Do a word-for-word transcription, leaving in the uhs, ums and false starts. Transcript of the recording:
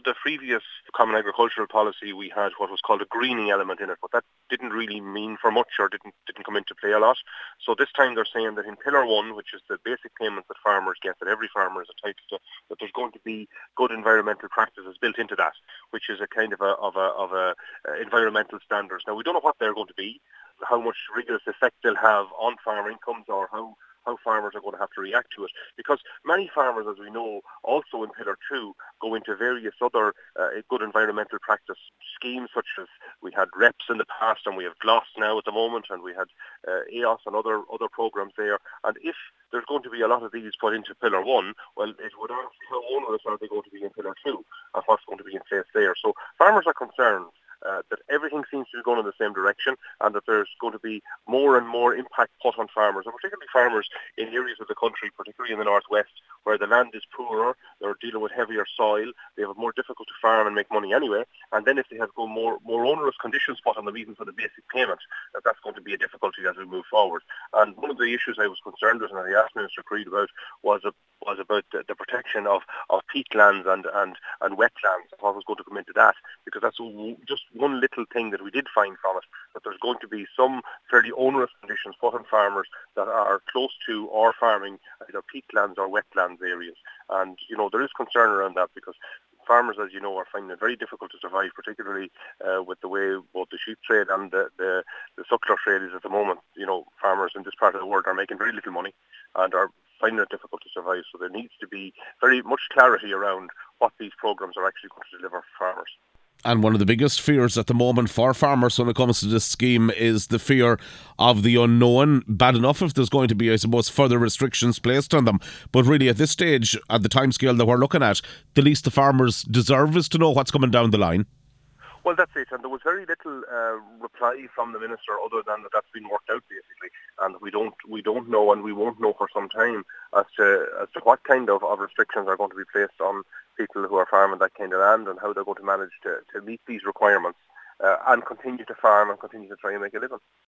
the previous Common Agricultural Policy, we had what was called a greening element in it, but that didn't really mean for much or didn't didn't come into play a lot. So this time they're saying that in Pillar one, which is the basic payments that farmers get, that every farmer is entitled to, that there's going to be good environmental practices built into that, which is a kind of a of a of a uh, environmental standards. Now we don't know what they're going to be, how much rigorous effect they'll have on farm incomes, or how how farmers are going to have to react to it. Because many farmers, as we know, also in Pillar two, go into various other uh, good environmental practice schemes, such as we had REPS in the past, and we have GLOS now at the moment, and we had uh, E O S and other, other programmes there. And if there's going to be a lot of these put into Pillar one, well, it would ask how onerous are they going to be in Pillar two, and what's going to be in place there. So farmers are concerned Uh, that everything seems to be going in the same direction, and that there's going to be more and more impact put on farmers, and particularly farmers in areas of the country, particularly in the northwest, where the land is poorer, they're dealing with heavier soil, they have it more difficult to farm and make money anyway, and then if they have go more more onerous conditions put on them even for the basic payment, that that's going to be a difficulty as we move forward. And one of the issues I was concerned with, and I asked Minister Creed about, was a, was about the, the protection of, of peatlands and, and, and wetlands, and what was going to come into that, because that's just one little thing that we did find from it, that there's going to be some fairly onerous conditions put on farmers that are close to or farming either peatlands or wetlands areas. And, you know, there is concern around that, because farmers, as you know, are finding it very difficult to survive, particularly uh, with the way both the sheep trade and the, the, the suckler trade is at the moment. You know, farmers in this part of the world are making very little money and are finding it difficult to survive. So there needs to be very much clarity around what these programmes are actually going to deliver for farmers. And one of the biggest fears at the moment for farmers when it comes to this scheme is the fear of the unknown. Bad enough if there's going to be, I suppose, further restrictions placed on them. But really, at this stage, at the timescale that we're looking at, the least the farmers deserve is to know what's coming down the line. Well, that's it. And there was very little uh, reply from the minister other than that that's been worked out, basically. And we don't we don't know, and we won't know for some time, as to as to what kind of, of restrictions are going to be placed on people who are farming that kind of land, and how they're going to manage to, to meet these requirements uh, and continue to farm and continue to try and make a living.